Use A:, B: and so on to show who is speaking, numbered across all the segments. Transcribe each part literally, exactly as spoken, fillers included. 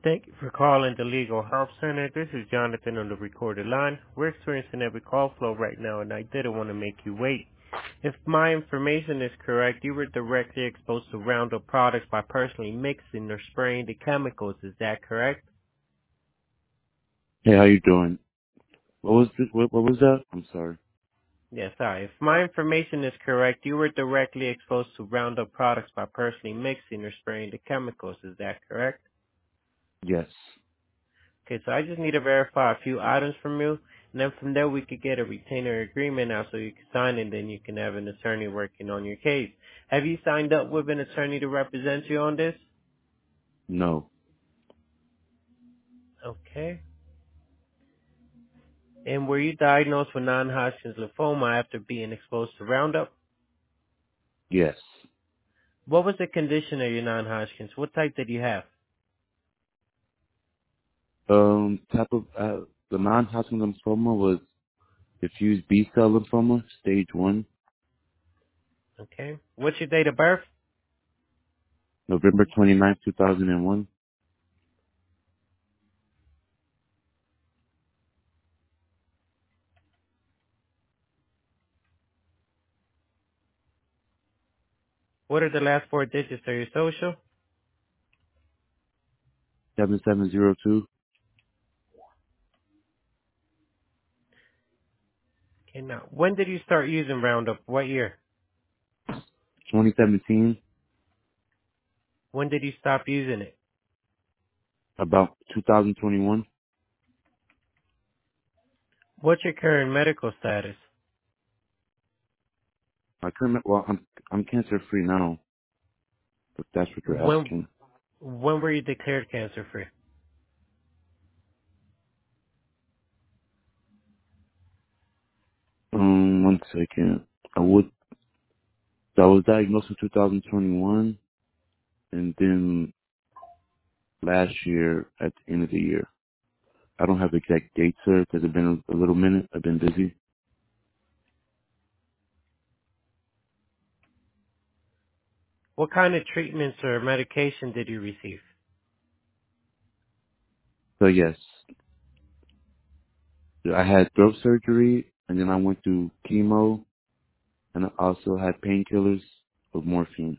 A: Thank you for calling the Legal Help Center. This is Jonathan on the recorded line. We're experiencing every call flow right now, and I didn't want to make you wait. If my information is correct, you were directly exposed to Roundup products by personally mixing or spraying the chemicals. Is that correct?
B: Hey, how you doing? What was the, what, what was that? I'm sorry.
A: Yes, sorry. If my information is correct, you were directly exposed to Roundup products by personally mixing or spraying the chemicals. Is that correct?
B: Yes.
A: Okay, so I just need to verify a few items from you, and then from there we could get a retainer agreement out so you can sign it, and then you can have an attorney working on your case. Have you signed up with an attorney to represent you on this?
B: No.
A: Okay. And were you diagnosed with non-Hodgkin's lymphoma after being exposed to Roundup?
B: Yes.
A: What was the condition of your non-Hodgkin's? What type did you have?
B: Um, type of uh, the non-Hodgkin lymphoma was diffuse B-cell lymphoma, stage one,
A: Okay. What's your date of birth?
B: November twenty-ninth, two thousand one.
A: What are the last four digits of your social?
B: seven seven zero two,
A: Okay, now, when did you start using Roundup? What year?
B: twenty seventeen,
A: When did you stop using it?
B: about two thousand twenty-one.
A: What's your current medical status?
B: I couldn't, well, I'm, I'm cancer free now, if that's what you're
A: When
B: asking.
A: when were you declared cancer free?
B: Um, one second. I would, I was diagnosed in two thousand twenty-one, and then last year at the end of the year. I don't have exact dates, sir, because it's been a, a little minute. I've been busy.
A: What kind of treatments or medication did you receive?
B: So yes, I had throat surgery, and then I went through chemo, and I also had painkillers with morphine.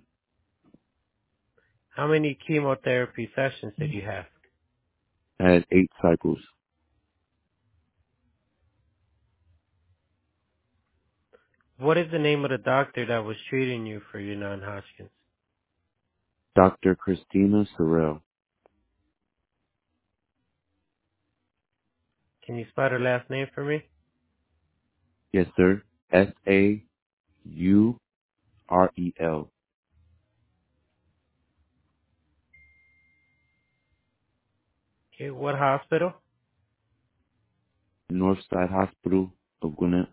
A: How many chemotherapy sessions did you have?
B: I had eight cycles.
A: What is the name of the doctor that was treating you for your non-Hodgkin's?
B: Doctor Christina Sorrell.
A: Can you spell her last name for me?
B: Yes, sir. S A U R E L.
A: Okay, what hospital?
B: Northside Hospital of Gwinnett.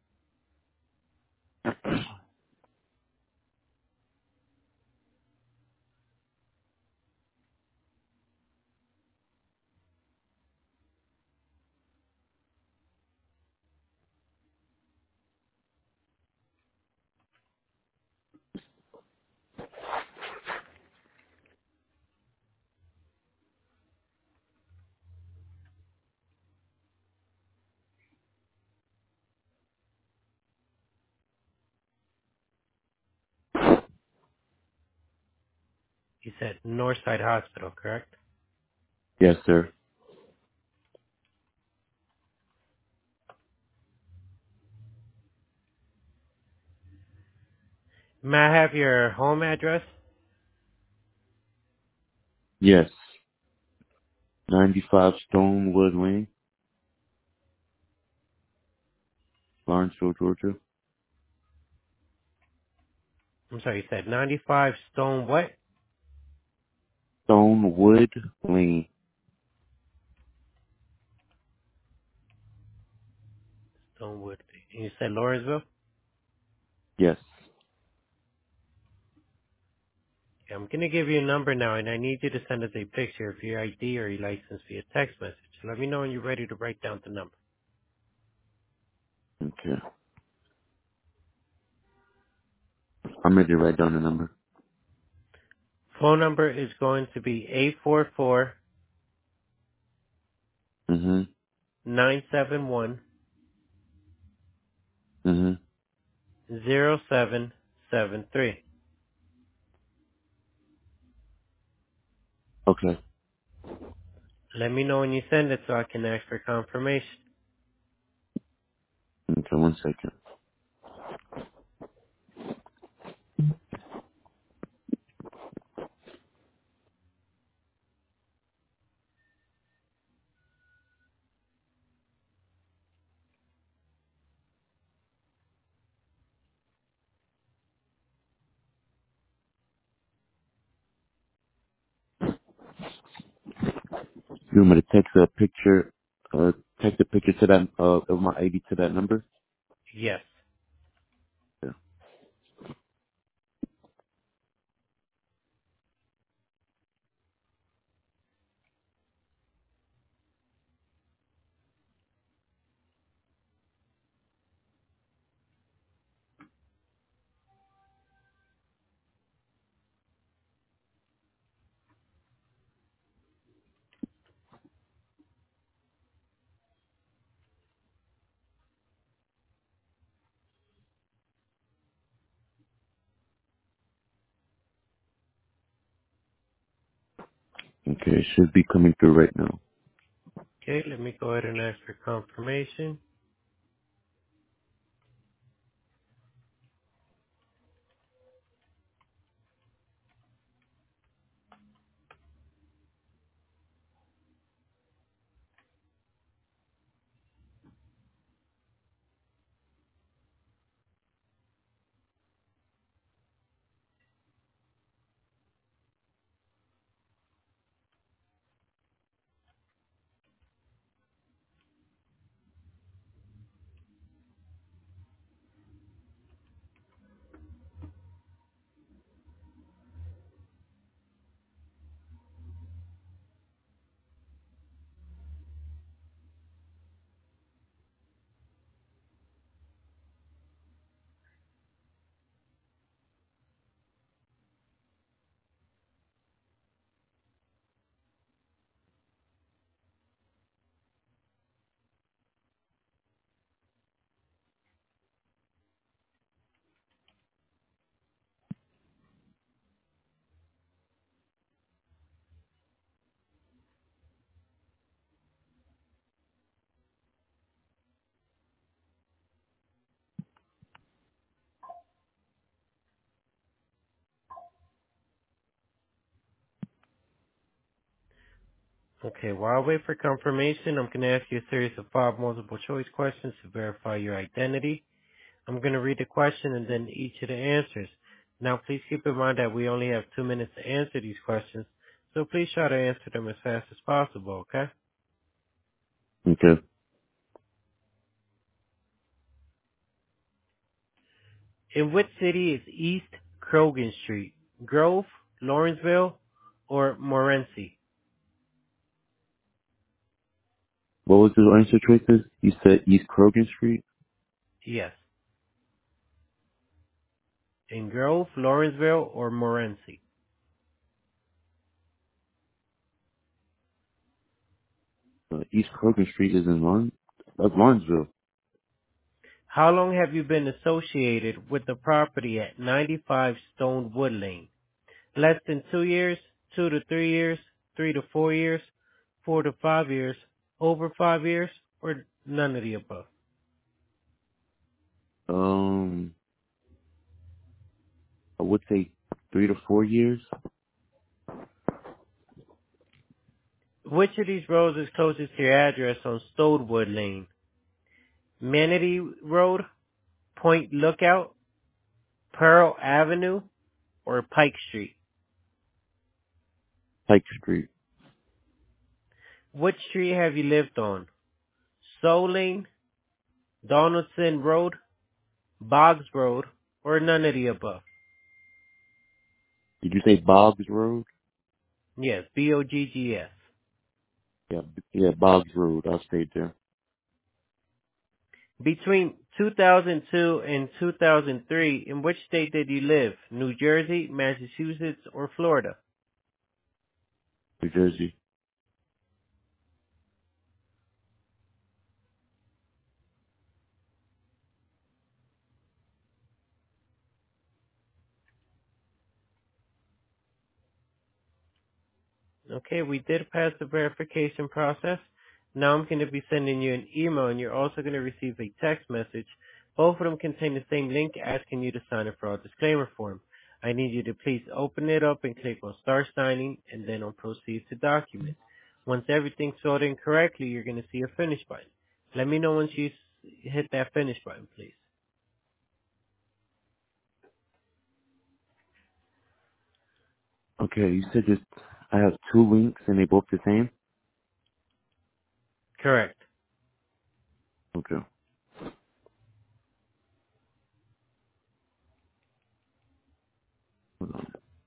A: You said Northside Hospital, correct?
B: Yes, sir.
A: May I have your home address?
B: Yes. ninety-five Stonewood Lane, Lawrenceville, Georgia.
A: I'm sorry, you said ninety-five Stone what?
B: Stonewood Lane.
A: Stonewood. You said Lawrenceville?
B: Yes.
A: Okay, I'm going to give you a number now, and I need you to send us a picture of your I D or your license via text message. Let me know when you're ready to write down the number.
B: Okay. I'm ready to write down the number.
A: Phone number is going to be eight four four.
B: Mhm.
A: nine seven one,
B: Mhm.
A: zero seven seven three.
B: Okay.
A: Let me know when you send it so I can ask for confirmation.
B: Okay. One second. You want me to text a picture? Uh, text a picture to that uh of my I D to that number?
A: Yes.
B: Yeah. Okay. It should be coming through right now.
A: Okay, let me go ahead and ask for confirmation. Okay, while I wait for confirmation, I'm going to ask you a series of five multiple choice questions to verify your identity. I'm going to read the question and then each of the answers. Now, please keep in mind that we only have two minutes to answer these questions, so please try to answer them as fast as possible, okay?
B: Okay.
A: In which city is East Krogan Street? Grove, Lawrenceville, or Morenci?
B: What was the answer choices? You said East Krogan Street?
A: Yes. In Grove, Lawrenceville, or Morenci?
B: Uh, East Krogan Street is in Lawrence? That's Lawrenceville.
A: How long have you been associated with the property at ninety-five Stonewood Lane? Less than two years, two to three years, three to four years, four to five years, over five years, or none of the above?
B: Um, I would say three to four years.
A: Which of these roads is closest to your address on Stonewood Lane? Manatee Road, Point Lookout, Pearl Avenue, or Pike Street?
B: Pike Street.
A: Which street have you lived on? Soul Lane, Donaldson Road, Boggs Road, or none of the above?
B: Did you say Boggs Road?
A: Yes, B O G G S.
B: Yeah, yeah, Boggs Road. I stayed there.
A: Between two thousand two and two thousand three, in which state did you live? New Jersey, Massachusetts, or Florida?
B: New Jersey.
A: Okay, we did pass the verification process. Now I'm going to be sending you an email, and you're also going to receive a text message. Both of them contain the same link asking you to sign a fraud disclaimer form. I need you to please open it up and click on Start Signing and then on Proceed to Document. Once everything's filled in correctly, you're going to see a Finish button. Let me know once you s- hit that Finish button, please.
B: Okay, you said just I have two links and they both the same?
A: Correct.
B: Okay. Hold on.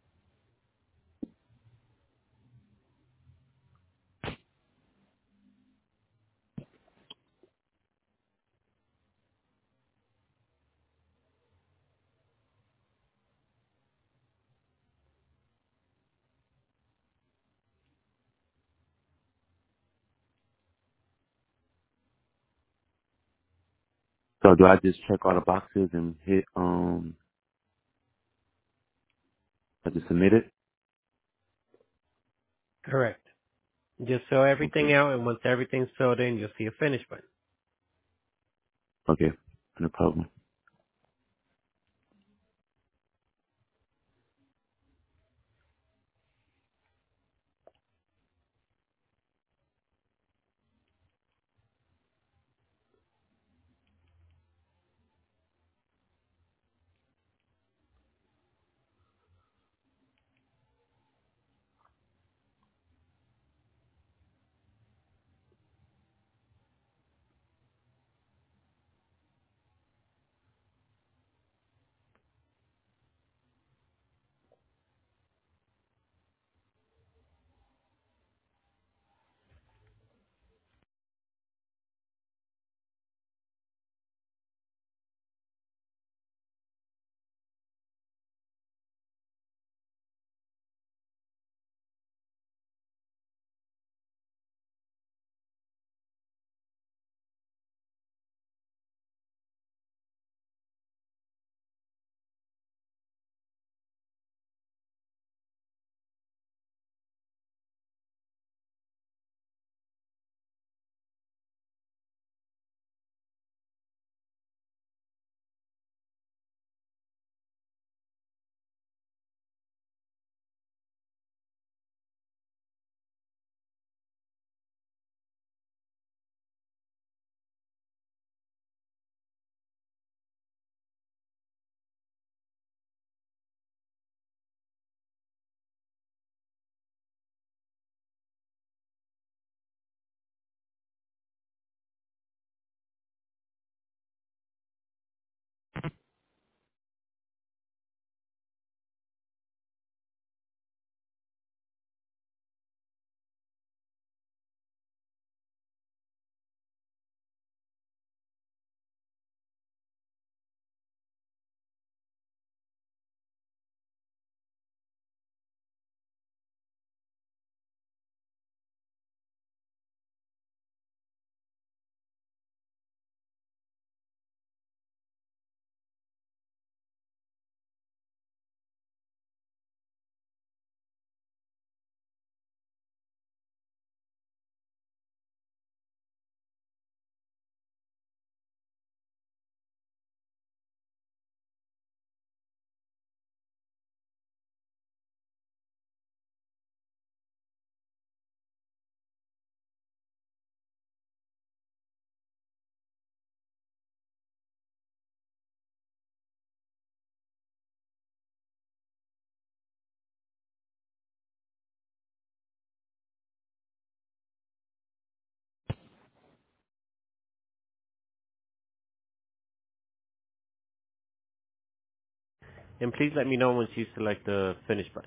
B: So do I just check all the boxes and hit, um, I just submit it?
A: Correct. Just fill everything
B: Okay.
A: out, and once everything's filled in, you'll see a Finish button.
B: Okay. No problem.
A: And please let me know once you select the Finish button.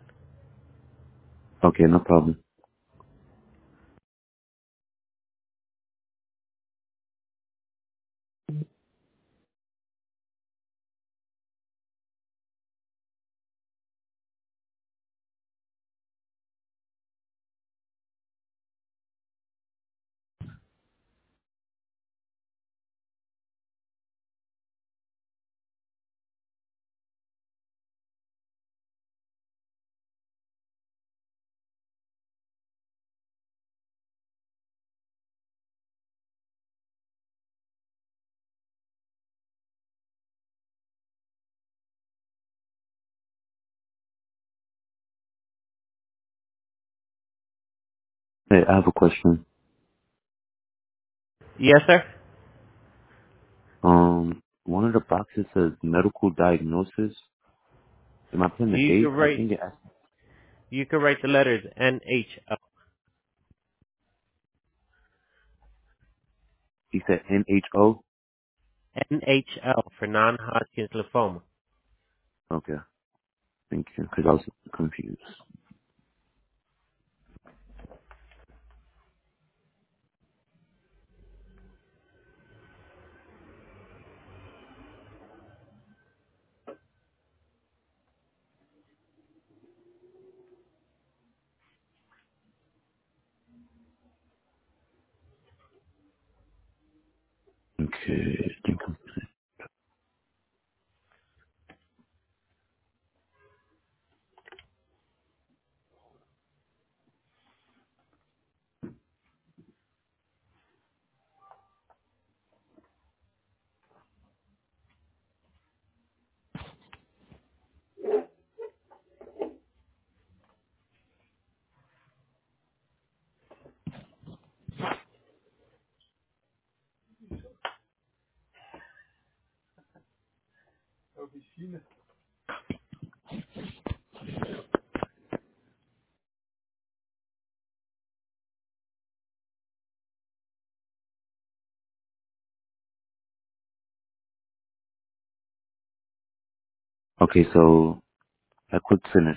B: Okay, no problem. Hey, I have a question.
A: Yes, sir.
B: Um, one of the boxes says medical diagnosis. Am I putting the
A: You
B: H?
A: can
B: I
A: write
B: think it has,
A: you can write the letters N H L.
B: he said N H O?
A: N H L for non-Hodgkin's lymphoma.
B: Okay, thank you, because I was confused. Okay, I think I'm, okay, so I clicked finish.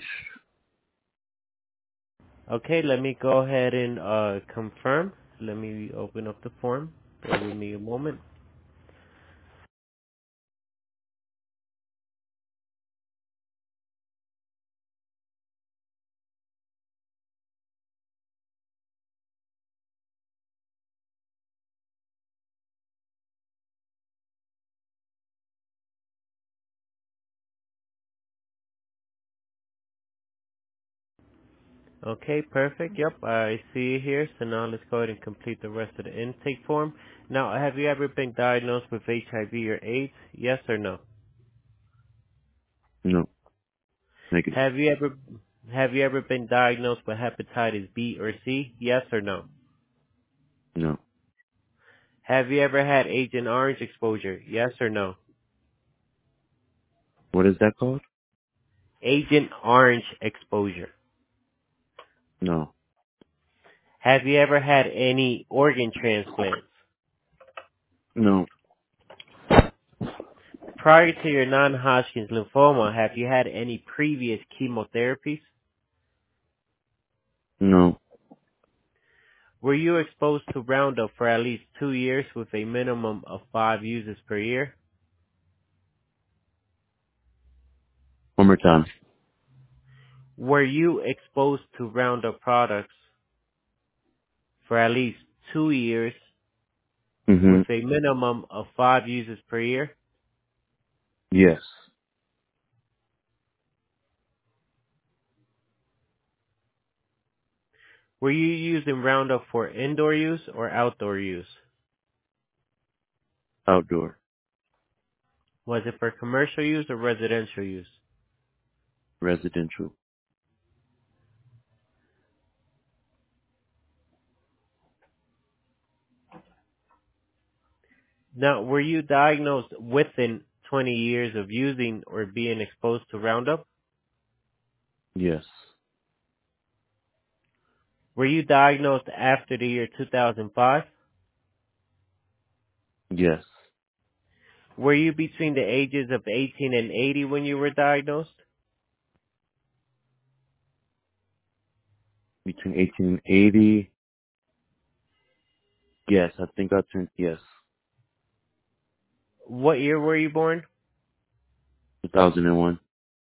A: Okay, let me go ahead and uh, confirm. Let me open up the form. Bear with me a moment. Okay, perfect. Yep, I see it here. So now let's go ahead and complete the rest of the intake form. Now, have you ever been diagnosed with H I V or AIDS? Yes or no?
B: No, negative.
A: Have you ever have you ever been diagnosed with hepatitis B or C? Yes or no?
B: No.
A: Have you ever had Agent Orange exposure? Yes or no?
B: What is that called?
A: Agent Orange exposure.
B: No.
A: Have you ever had any organ transplants?
B: No.
A: Prior to your non-Hodgkin's lymphoma, have you had any previous chemotherapies?
B: No.
A: Were you exposed to Roundup for at least two years with a minimum of five uses per year?
B: One more time.
A: Were you exposed to Roundup products for at least two years
B: Mm-hmm.
A: with a minimum of five uses per year?
B: Yes.
A: Were you using Roundup for indoor use or outdoor use?
B: Outdoor.
A: Was it for commercial use or residential use?
B: Residential.
A: Now, were you diagnosed within twenty years of using or being exposed to Roundup?
B: Yes.
A: Were you diagnosed after the year two thousand five?
B: Yes.
A: Were you between the ages of eighteen and eighty when you were diagnosed?
B: Between eighteen and eighty. Yes, I think I turned, yes.
A: What year were you born?
B: two thousand one.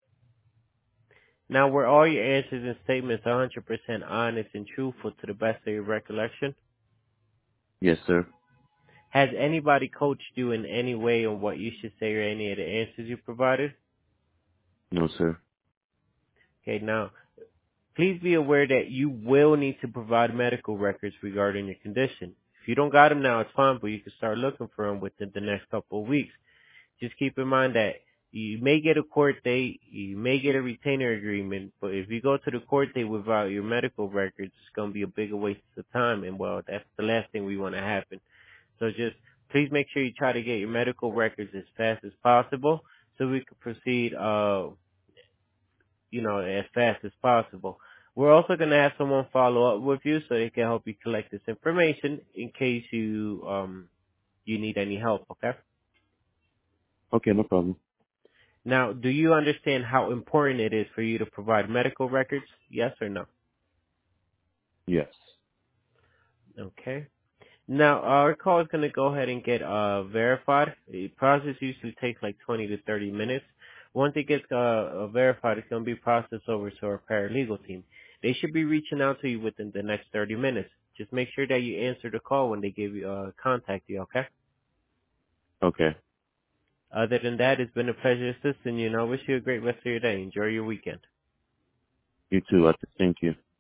A: Now, were all your answers and statements one hundred percent honest and truthful to the best of your recollection?
B: Yes, sir.
A: Has anybody coached you in any way on what you should say or any of the answers you provided?
B: No, sir.
A: Okay, now, please be aware that you will need to provide medical records regarding your condition. If you don't got them now, it's fine, but you can start looking for them within the next couple of weeks. Just keep in mind that You may get a court date, you may get a retainer agreement, but if you go to the court date without your medical records, it's going to be a bigger waste of time, and well, that's the last thing we want to happen. So just please make sure you try to get your medical records as fast as possible so we can proceed, uh, you know, as fast as possible. We're also going to have someone follow up with you so they can help you collect this information in case you, um, you need any help, okay?
B: Okay, no problem.
A: Now, do you understand how important it is for you to provide medical records? Yes or no?
B: Yes.
A: Okay. Now, our call is going to go ahead and get uh, verified. The process usually takes like twenty to thirty minutes. Once it gets uh, uh, verified, it's going to be processed over to our paralegal team. They should be reaching out to you within the next thirty minutes. Just make sure that you answer the call when they give you uh, contact you, okay?
B: Okay.
A: Other than that, it's been a pleasure assisting you, and I wish you a great rest of your day. Enjoy your weekend.
B: You too. I thank you.